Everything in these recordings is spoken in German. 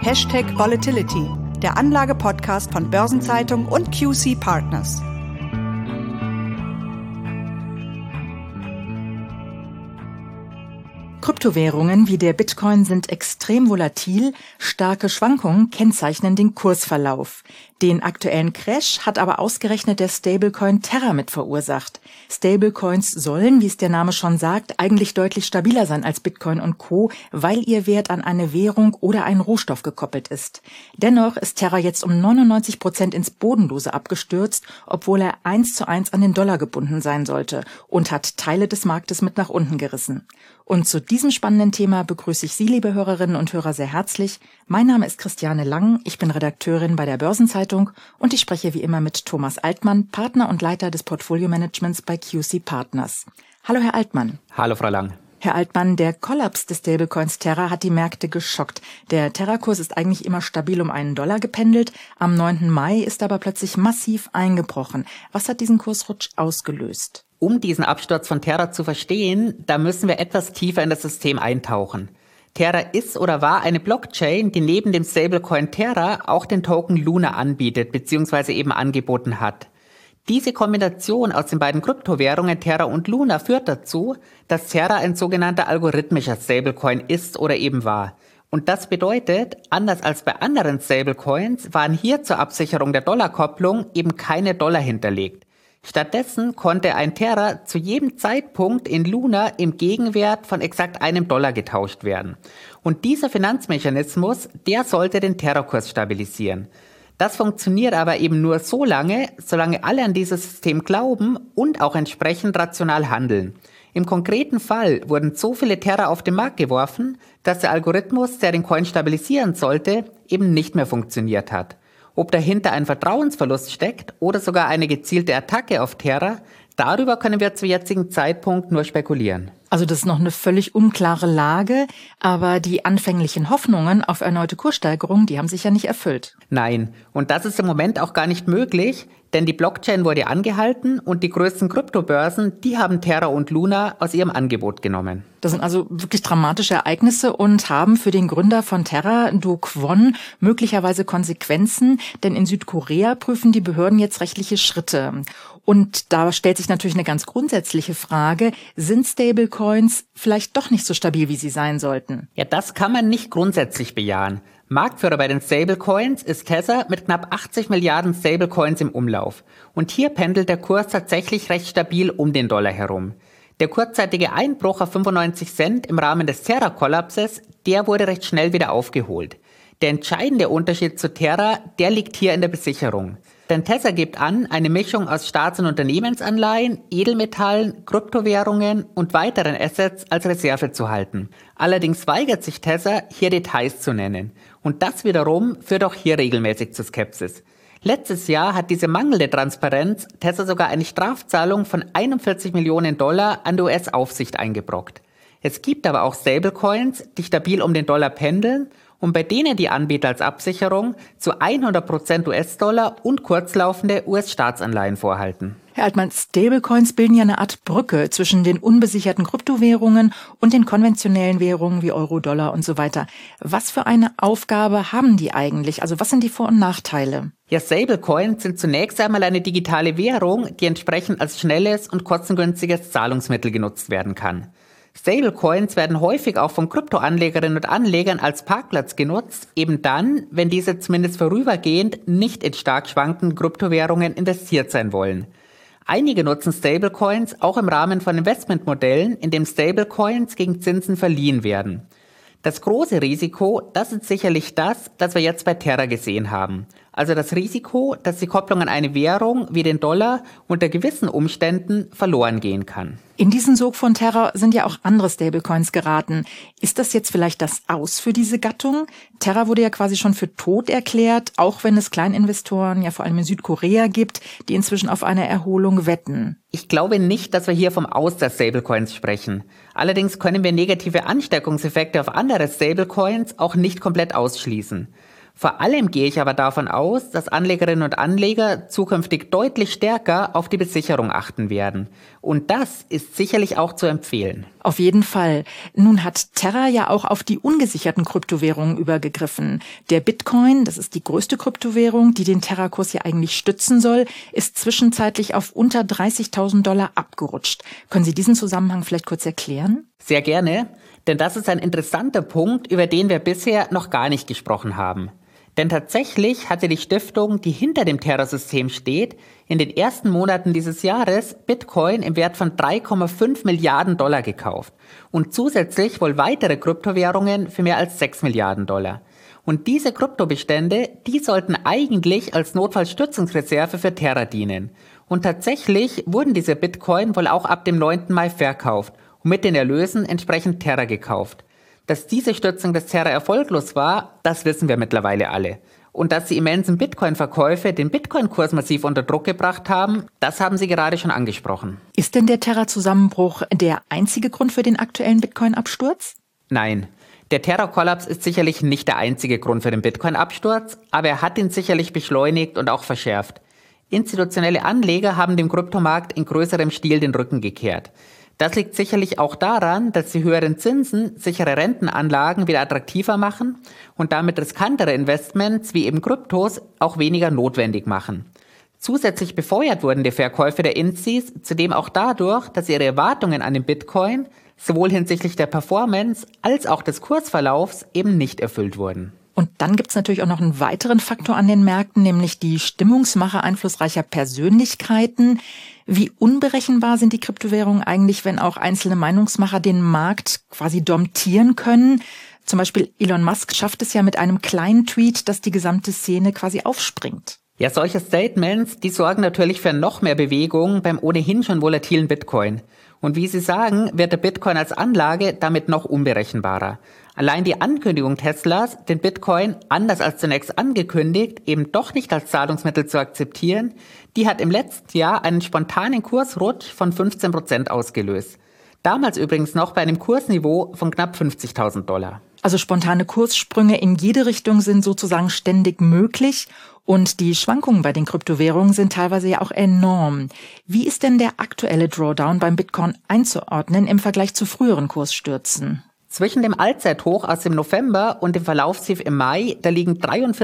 #Volatility, der Anlage-Podcast von Börsenzeitung und QC Partners. Kryptowährungen wie der Bitcoin sind extrem volatil, starke Schwankungen kennzeichnen den Kursverlauf. Den aktuellen Crash hat aber ausgerechnet der Stablecoin Terra mit verursacht. Stablecoins sollen, wie es der Name schon sagt, eigentlich deutlich stabiler sein als Bitcoin und Co., weil ihr Wert an eine Währung oder einen Rohstoff gekoppelt ist. Dennoch ist Terra jetzt um 99% ins Bodenlose abgestürzt, obwohl er 1:1 an den Dollar gebunden sein sollte und hat Teile des Marktes mit nach unten gerissen. Und zu diesem spannenden Thema begrüße ich Sie, liebe Hörerinnen und Hörer, sehr herzlich. Mein Name ist Christiane Lang, ich bin Redakteurin bei der Börsenzeitung und ich spreche wie immer mit Thomas Altmann, Partner und Leiter des Portfolio-Managements bei QC Partners. Hallo, Herr Altmann. Hallo, Frau Lang. Herr Altmann, der Kollaps des Stablecoins Terra hat die Märkte geschockt. Der Terra-Kurs ist eigentlich immer stabil um $1 gependelt. Am 9. Mai ist aber plötzlich massiv eingebrochen. Was hat diesen Kursrutsch ausgelöst? Um diesen Absturz von Terra zu verstehen, da müssen wir etwas tiefer in das System eintauchen. Terra ist oder war eine Blockchain, die neben dem Stablecoin Terra auch den Token Luna anbietet bzw. eben angeboten hat. Diese Kombination aus den beiden Kryptowährungen Terra und Luna führt dazu, dass Terra ein sogenannter algorithmischer Stablecoin ist oder eben war. Und das bedeutet, anders als bei anderen Stablecoins waren hier zur Absicherung der Dollarkopplung eben keine Dollar hinterlegt. Stattdessen konnte ein Terra zu jedem Zeitpunkt in Luna im Gegenwert von exakt $1 getauscht werden. Und dieser Finanzmechanismus, der sollte den Terra-Kurs stabilisieren. Das funktioniert aber eben nur so lange, solange alle an dieses System glauben und auch entsprechend rational handeln. Im konkreten Fall wurden so viele Terra auf den Markt geworfen, dass der Algorithmus, der den Coin stabilisieren sollte, eben nicht mehr funktioniert hat. Ob dahinter ein Vertrauensverlust steckt oder sogar eine gezielte Attacke auf Terra, darüber können wir zum jetzigen Zeitpunkt nur spekulieren. Also das ist noch eine völlig unklare Lage, aber die anfänglichen Hoffnungen auf erneute Kurssteigerung, die haben sich ja nicht erfüllt. Nein, und das ist im Moment auch gar nicht möglich, denn die Blockchain wurde angehalten und die größten Kryptobörsen, die haben Terra und Luna aus ihrem Angebot genommen. Das sind also wirklich dramatische Ereignisse und haben für den Gründer von Terra, Do Kwon, möglicherweise Konsequenzen, denn in Südkorea prüfen die Behörden jetzt rechtliche Schritte. Und da stellt sich natürlich eine ganz grundsätzliche Frage, sind Stablecoins vielleicht doch nicht so stabil, wie sie sein sollten? Ja, das kann man nicht grundsätzlich bejahen. Marktführer bei den Stablecoins ist Tether mit knapp 80 Milliarden Stablecoins im Umlauf. Und hier pendelt der Kurs tatsächlich recht stabil um den Dollar herum. Der kurzzeitige Einbruch auf 95 Cent im Rahmen des Terra-Kollapses, der wurde recht schnell wieder aufgeholt. Der entscheidende Unterschied zu Terra, der liegt hier in der Besicherung. Denn Tether gibt an, eine Mischung aus Staats- und Unternehmensanleihen, Edelmetallen, Kryptowährungen und weiteren Assets als Reserve zu halten. Allerdings weigert sich Tether, hier Details zu nennen. Und das wiederum führt auch hier regelmäßig zu Skepsis. Letztes Jahr hat diese mangelnde Transparenz Tether sogar eine Strafzahlung von $41 Millionen an die US-Aufsicht eingebrockt. Es gibt aber auch Stablecoins, die stabil um den Dollar pendeln und bei denen die Anbieter als Absicherung zu 100% US-Dollar und kurzlaufende US-Staatsanleihen vorhalten. Herr Altmann, Stablecoins bilden ja eine Art Brücke zwischen den unbesicherten Kryptowährungen und den konventionellen Währungen wie Euro, Dollar und so weiter. Was für eine Aufgabe haben die eigentlich? Also was sind die Vor- und Nachteile? Ja, Stablecoins sind zunächst einmal eine digitale Währung, die entsprechend als schnelles und kostengünstiges Zahlungsmittel genutzt werden kann. Stablecoins werden häufig auch von Kryptoanlegerinnen und Anlegern als Parkplatz genutzt, eben dann, wenn diese zumindest vorübergehend nicht in stark schwankenden Kryptowährungen investiert sein wollen. Einige nutzen Stablecoins auch im Rahmen von Investmentmodellen, in dem Stablecoins gegen Zinsen verliehen werden. Das große Risiko, das ist sicherlich das wir jetzt bei Terra gesehen haben. Also das Risiko, dass die Kopplung an eine Währung wie den Dollar unter gewissen Umständen verloren gehen kann. In diesen Sog von Terra sind ja auch andere Stablecoins geraten. Ist das jetzt vielleicht das Aus für diese Gattung? Terra wurde ja quasi schon für tot erklärt, auch wenn es Kleininvestoren ja vor allem in Südkorea gibt, die inzwischen auf eine Erholung wetten. Ich glaube nicht, dass wir hier vom Aus der Stablecoins sprechen. Allerdings können wir negative Ansteckungseffekte auf andere Stablecoins auch nicht komplett ausschließen. Vor allem gehe ich aber davon aus, dass Anlegerinnen und Anleger zukünftig deutlich stärker auf die Besicherung achten werden. Und das ist sicherlich auch zu empfehlen. Auf jeden Fall. Nun hat Terra ja auch auf die ungesicherten Kryptowährungen übergegriffen. Der Bitcoin, das ist die größte Kryptowährung, die den Terra-Kurs ja eigentlich stützen soll, ist zwischenzeitlich auf unter $30.000 abgerutscht. Können Sie diesen Zusammenhang vielleicht kurz erklären? Sehr gerne, denn das ist ein interessanter Punkt, über den wir bisher noch gar nicht gesprochen haben. Denn tatsächlich hatte die Stiftung, die hinter dem Terra-System steht, in den ersten Monaten dieses Jahres Bitcoin im Wert von $3,5 Milliarden gekauft und zusätzlich wohl weitere Kryptowährungen für mehr als $6 Milliarden. Und diese Kryptobestände, die sollten eigentlich als Notfallstützungsreserve für Terra dienen. Und tatsächlich wurden diese Bitcoin wohl auch ab dem 9. Mai verkauft und mit den Erlösen entsprechend Terra gekauft. Dass diese Stützung des Terra erfolglos war, das wissen wir mittlerweile alle. Und dass die immensen Bitcoin-Verkäufe den Bitcoin-Kurs massiv unter Druck gebracht haben, das haben Sie gerade schon angesprochen. Ist denn der Terra-Zusammenbruch der einzige Grund für den aktuellen Bitcoin-Absturz? Nein. Der Terra-Kollaps ist sicherlich nicht der einzige Grund für den Bitcoin-Absturz, aber er hat ihn sicherlich beschleunigt und auch verschärft. Institutionelle Anleger haben dem Kryptomarkt in größerem Stil den Rücken gekehrt. Das liegt sicherlich auch daran, dass die höheren Zinsen sichere Rentenanlagen wieder attraktiver machen und damit riskantere Investments wie eben Kryptos auch weniger notwendig machen. Zusätzlich befeuert wurden die Verkäufe der Insis zudem auch dadurch, dass ihre Erwartungen an den Bitcoin sowohl hinsichtlich der Performance als auch des Kursverlaufs eben nicht erfüllt wurden. Und dann gibt's natürlich auch noch einen weiteren Faktor an den Märkten, nämlich die Stimmungsmache einflussreicher Persönlichkeiten. Wie unberechenbar sind die Kryptowährungen eigentlich, wenn auch einzelne Meinungsmacher den Markt quasi domptieren können? Zum Beispiel Elon Musk schafft es ja mit einem kleinen Tweet, dass die gesamte Szene quasi aufspringt. Ja, solche Statements, die sorgen natürlich für noch mehr Bewegung beim ohnehin schon volatilen Bitcoin. Und wie Sie sagen, wird der Bitcoin als Anlage damit noch unberechenbarer. Allein die Ankündigung Teslas, den Bitcoin, anders als zunächst angekündigt, eben doch nicht als Zahlungsmittel zu akzeptieren, die hat im letzten Jahr einen spontanen Kursrutsch von 15% ausgelöst. Damals übrigens noch bei einem Kursniveau von knapp $50.000. Also spontane Kurssprünge in jede Richtung sind sozusagen ständig möglich und die Schwankungen bei den Kryptowährungen sind teilweise ja auch enorm. Wie ist denn der aktuelle Drawdown beim Bitcoin einzuordnen im Vergleich zu früheren Kursstürzen? Zwischen dem Allzeithoch aus dem November und dem Verlaufstief im Mai, da liegen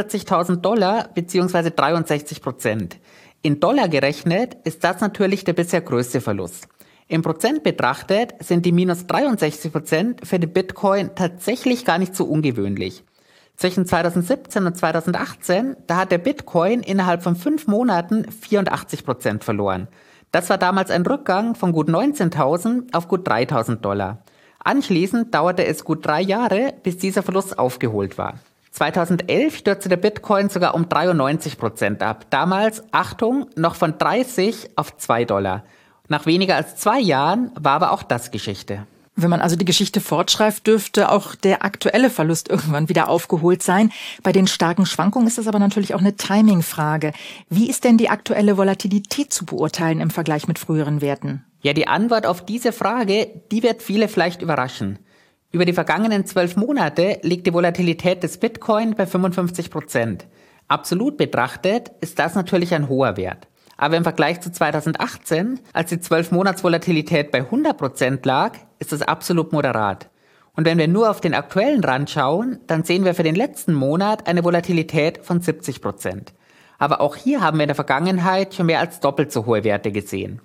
$43.000 bzw. 63%. In Dollar gerechnet ist das natürlich der bisher größte Verlust. Im Prozent betrachtet sind die minus 63% für den Bitcoin tatsächlich gar nicht so ungewöhnlich. Zwischen 2017 und 2018, da hat der Bitcoin innerhalb von 5 Monaten 84% verloren. Das war damals ein Rückgang von gut 19.000 auf gut $3.000. Anschließend dauerte es gut 3 Jahre, bis dieser Verlust aufgeholt war. 2011 stürzte der Bitcoin sogar um 93% ab. Damals, Achtung, noch von 30 auf $2. Nach weniger als 2 Jahren war aber auch das Geschichte. Wenn man also die Geschichte fortschreibt, dürfte auch der aktuelle Verlust irgendwann wieder aufgeholt sein. Bei den starken Schwankungen ist das aber natürlich auch eine Timing-Frage. Wie ist denn die aktuelle Volatilität zu beurteilen im Vergleich mit früheren Werten? Ja, die Antwort auf diese Frage, die wird viele vielleicht überraschen. Über die vergangenen 12 Monate liegt die Volatilität des Bitcoin bei 55%. Absolut betrachtet ist das natürlich ein hoher Wert. Aber im Vergleich zu 2018, als die 12-Monats-Volatilität bei 100% lag, ist das absolut moderat. Und wenn wir nur auf den aktuellen Rand schauen, dann sehen wir für den letzten Monat eine Volatilität von 70%. Aber auch hier haben wir in der Vergangenheit schon mehr als doppelt so hohe Werte gesehen.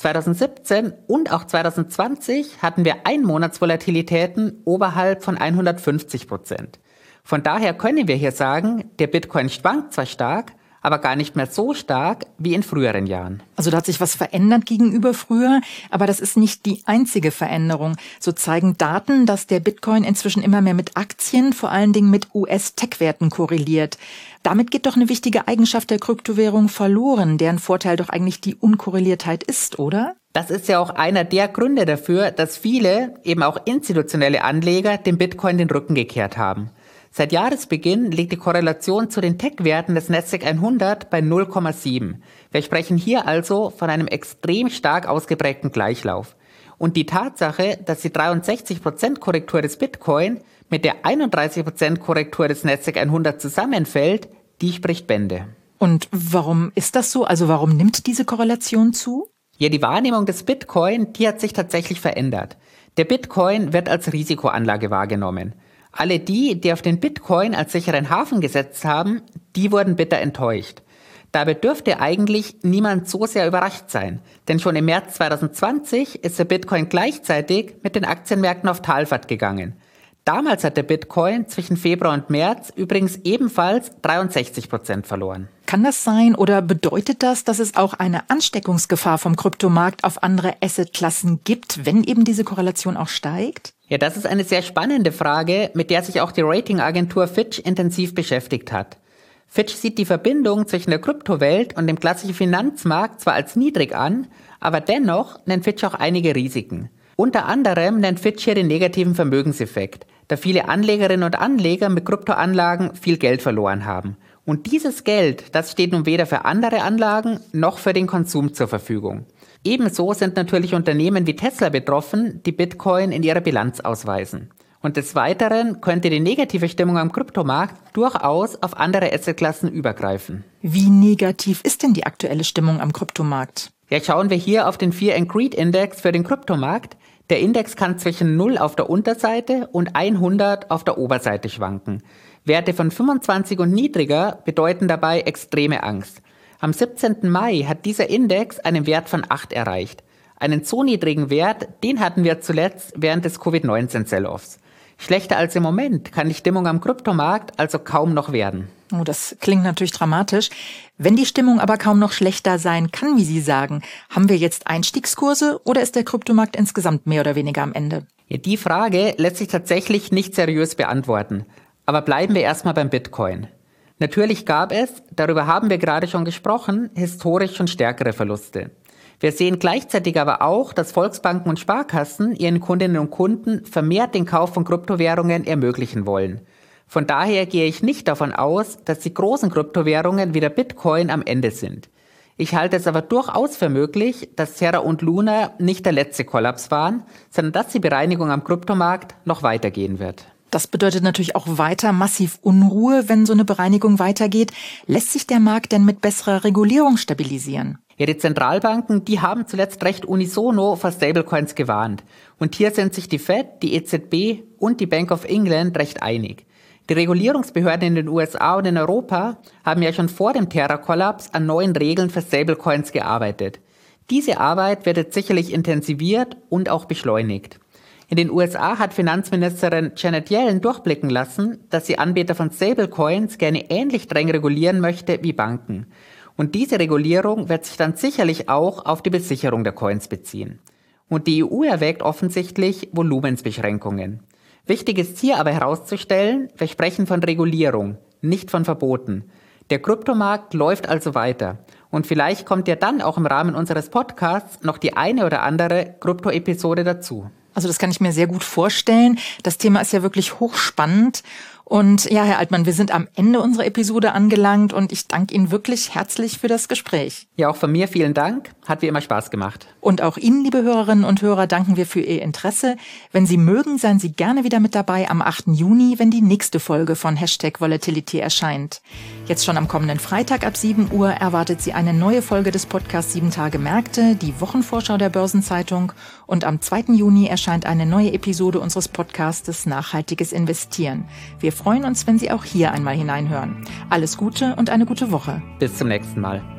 2017 und auch 2020 hatten wir Einmonatsvolatilitäten oberhalb von 150%. Von daher können wir hier sagen, der Bitcoin schwankt zwar stark, aber gar nicht mehr so stark wie in früheren Jahren. Also da hat sich was verändert gegenüber früher, aber das ist nicht die einzige Veränderung. So zeigen Daten, dass der Bitcoin inzwischen immer mehr mit Aktien, vor allen Dingen mit US-Tech-Werten korreliert. Damit geht doch eine wichtige Eigenschaft der Kryptowährung verloren, deren Vorteil doch eigentlich die Unkorreliertheit ist, oder? Das ist ja auch einer der Gründe dafür, dass viele, eben auch institutionelle Anleger, dem Bitcoin den Rücken gekehrt haben. Seit Jahresbeginn liegt die Korrelation zu den Tech-Werten des Nasdaq 100 bei 0,7. Wir sprechen hier also von einem extrem stark ausgeprägten Gleichlauf. Und die Tatsache, dass die 63% Korrektur des Bitcoin mit der 31% Korrektur des Nasdaq 100 zusammenfällt, die spricht Bände. Und warum ist das so? Also warum nimmt diese Korrelation zu? Ja, die Wahrnehmung des Bitcoin, die hat sich tatsächlich verändert. Der Bitcoin wird als Risikoanlage wahrgenommen. Alle die auf den Bitcoin als sicheren Hafen gesetzt haben, die wurden bitter enttäuscht. Dabei dürfte eigentlich niemand so sehr überrascht sein, denn schon im März 2020 ist der Bitcoin gleichzeitig mit den Aktienmärkten auf Talfahrt gegangen. Damals hat der Bitcoin zwischen Februar und März übrigens ebenfalls 63% verloren. Kann das sein oder bedeutet das, dass es auch eine Ansteckungsgefahr vom Kryptomarkt auf andere Assetklassen gibt, wenn eben diese Korrelation auch steigt? Ja, das ist eine sehr spannende Frage, mit der sich auch die Ratingagentur Fitch intensiv beschäftigt hat. Fitch sieht die Verbindung zwischen der Kryptowelt und dem klassischen Finanzmarkt zwar als niedrig an, aber dennoch nennt Fitch auch einige Risiken. Unter anderem nennt Fitch hier den negativen Vermögenseffekt, da viele Anlegerinnen und Anleger mit Kryptoanlagen viel Geld verloren haben. Und dieses Geld, das steht nun weder für andere Anlagen noch für den Konsum zur Verfügung. Ebenso sind natürlich Unternehmen wie Tesla betroffen, die Bitcoin in ihrer Bilanz ausweisen. Und des Weiteren könnte die negative Stimmung am Kryptomarkt durchaus auf andere Assetklassen übergreifen. Wie negativ ist denn die aktuelle Stimmung am Kryptomarkt? Ja, schauen wir hier auf den Fear and Greed Index für den Kryptomarkt. Der Index kann zwischen 0 auf der Unterseite und 100 auf der Oberseite schwanken. Werte von 25 und niedriger bedeuten dabei extreme Angst. Am 17. Mai hat dieser Index einen Wert von 8 erreicht. Einen so niedrigen Wert, den hatten wir zuletzt während des Covid-19-Sell-Offs. Schlechter als im Moment kann die Stimmung am Kryptomarkt also kaum noch werden. Oh, das klingt natürlich dramatisch. Wenn die Stimmung aber kaum noch schlechter sein kann, wie Sie sagen, haben wir jetzt Einstiegskurse oder ist der Kryptomarkt insgesamt mehr oder weniger am Ende? Ja, die Frage lässt sich tatsächlich nicht seriös beantworten. Aber bleiben wir erstmal beim Bitcoin. Natürlich gab es, darüber haben wir gerade schon gesprochen, historisch schon stärkere Verluste. Wir sehen gleichzeitig aber auch, dass Volksbanken und Sparkassen ihren Kundinnen und Kunden vermehrt den Kauf von Kryptowährungen ermöglichen wollen. Von daher gehe ich nicht davon aus, dass die großen Kryptowährungen wie der Bitcoin am Ende sind. Ich halte es aber durchaus für möglich, dass Terra und Luna nicht der letzte Kollaps waren, sondern dass die Bereinigung am Kryptomarkt noch weitergehen wird. Das bedeutet natürlich auch weiter massiv Unruhe, wenn so eine Bereinigung weitergeht. Lässt sich der Markt denn mit besserer Regulierung stabilisieren? Ja, die Zentralbanken, die haben zuletzt recht unisono vor Stablecoins gewarnt. Und hier sind sich die Fed, die EZB und die Bank of England recht einig. Die Regulierungsbehörden in den USA und in Europa haben ja schon vor dem Terra-Kollaps an neuen Regeln für Stablecoins gearbeitet. Diese Arbeit wird jetzt sicherlich intensiviert und auch beschleunigt. In den USA hat Finanzministerin Janet Yellen durchblicken lassen, dass sie Anbieter von Stablecoins gerne ähnlich streng regulieren möchte wie Banken. Und diese Regulierung wird sich dann sicherlich auch auf die Besicherung der Coins beziehen. Und die EU erwägt offensichtlich Volumensbeschränkungen. Wichtig ist hier aber herauszustellen, wir sprechen von Regulierung, nicht von Verboten. Der Kryptomarkt läuft also weiter. Und vielleicht kommt ja dann auch im Rahmen unseres Podcasts noch die eine oder andere Krypto-Episode dazu. Also das kann ich mir sehr gut vorstellen. Das Thema ist ja wirklich hochspannend. Und ja, Herr Altmann, wir sind am Ende unserer Episode angelangt und ich danke Ihnen wirklich herzlich für das Gespräch. Ja, auch von mir vielen Dank. Hat wie immer Spaß gemacht. Und auch Ihnen, liebe Hörerinnen und Hörer, danken wir für Ihr Interesse. Wenn Sie mögen, seien Sie gerne wieder mit dabei am 8. Juni, wenn die nächste Folge von #Volatility erscheint. Jetzt schon am kommenden Freitag ab 7 Uhr erwartet Sie eine neue Folge des Podcasts 7 Tage Märkte, die Wochenvorschau der Börsenzeitung. Und am 2. Juni erscheint eine neue Episode unseres Podcastes Nachhaltiges Investieren. Wir freuen uns, wenn Sie auch hier einmal hineinhören. Alles Gute und eine gute Woche. Bis zum nächsten Mal.